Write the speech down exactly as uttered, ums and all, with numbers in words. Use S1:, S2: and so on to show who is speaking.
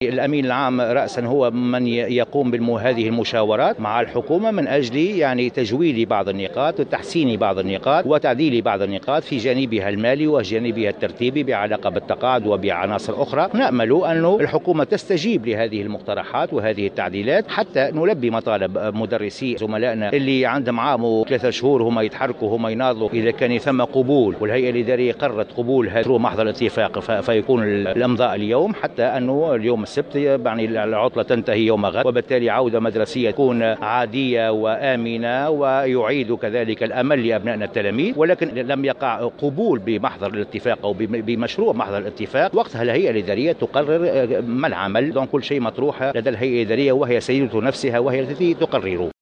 S1: الأمين العام رأسا هو من يقوم بهذه المشاورات مع الحكومة من أجل يعني تجويد بعض النقاط وتحسين بعض النقاط وتعديل بعض النقاط في جانبها المالي وجانبها الترتيبي بعلاقة بالتقاعد وبعناصر أخرى. نأمل أن الحكومة تستجيب لهذه المقترحات وهذه التعديلات حتى نلبي مطالب مدرسي زملائنا اللي عندهم عام وثلاثة شهور هم يتحركوا هم يناضلوا. إذا كان ثم قبول والهيئة الإدارية قررت قبول هذا محضر الاتفاق فيكون الإمضاء اليوم، حتى أنه اليوم السبت يعني العطلة تنتهي يوم غد، وبالتالي عودة مدرسية تكون عادية وآمنة ويعيد كذلك الأمل لأبنائنا التلاميذ. ولكن لم يقع قبول بمحضر الاتفاق أو بمشروع محضر الاتفاق، وقتها الهيئة الإدارية تقرر ما العمل. دون كل شيء مطروح لدى الهيئة الإدارية وهي سيدة نفسها وهي التي تقرر.